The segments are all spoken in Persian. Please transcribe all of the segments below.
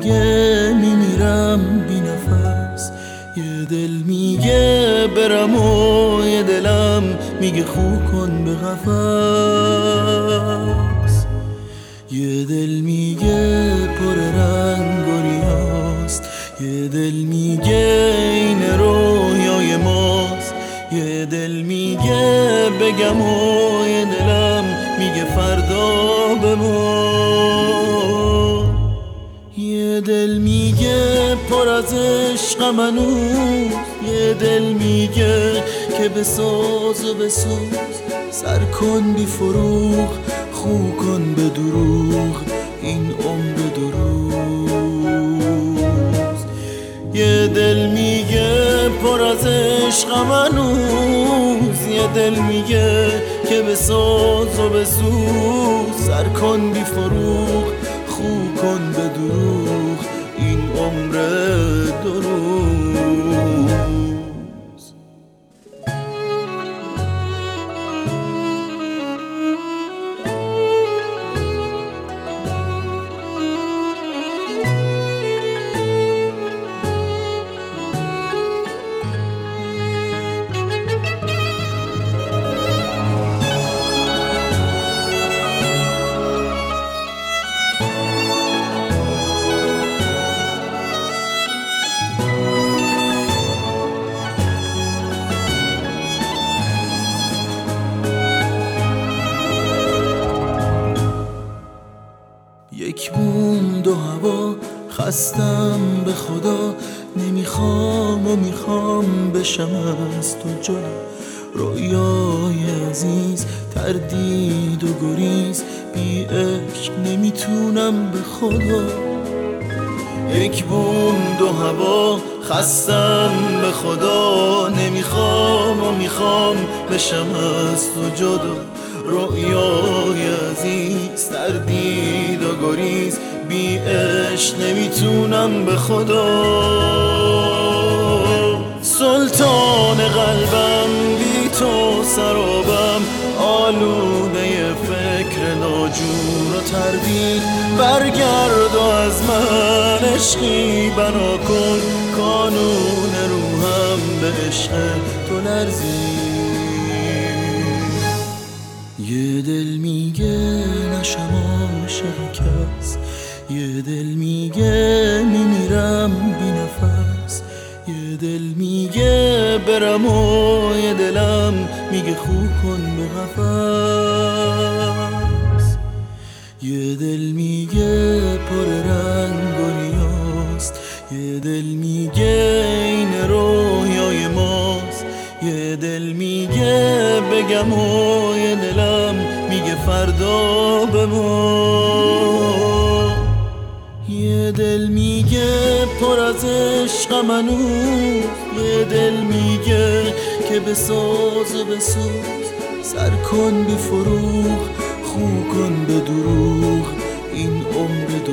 میگه میمیرم بی نفس، یه دل میگه برم و یه دلم میگه خو کن به قفس. یه دل میگه پر رنگ و ریاست، یه دل میگه این رویای ماست، یه دل میگه بگم و یه دلم میگه فردا بمون. یه دل میگه پر از عشقم هنوز، یه دل میگه که بساز و بسوز، سر کن بی فروغ خو کن به دروغ این عمر دو روز. یه دل میگه پر از عشقم هنوز، یه دل میگه که بساز و بسوز، سر کن بی فروغ خو کن به دروغ این عمر دو روز. یک بوم دو هوا خستم به خدا، نمیخوام و میخوام بشم از تو جدا. رویای عزیز تردید و گریز، بی عشق نمیتونم به خدا. یک بوم دو هوا خستم به خدا، نمیخوام و میخوام بشم از تو جدا. رویای عزیز تردید و گریز، بی عشق نمیتونم به خدا. سلطان قلبم بی تو سرابم، آلوده فکر ناجور و تردید. برگرد و از من عشقی بنا کن، کانون روحم به عشق تو لرزید. یه دل میگه نشم عاشق کس، یه دل میگه میمیرم بی نفس، یه دل میگه برم و یه دلم میگه خو کن به قفس. یه دل میگه پر رنگ و ریاست، یه دل میگه این رویای ماست، یه دل میگه بگم و یه دلم میگه فردا بمون. یه دل میگه پر از عشقم هنوز، یه دل میگه که بساز و بسوز، سر کن بی فروغ خو کن به دروغ این عمر دو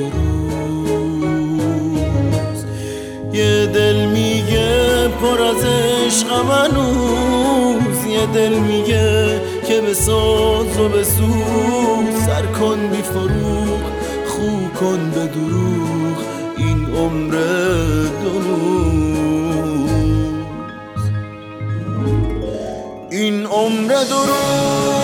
روز. یه دل میگه پر از عشقم هنوز، یه دل میگه که بساز و بسوز، سر کن بی فروغ خو کن به دروغ این عمر دو روز. این عمر دو روز.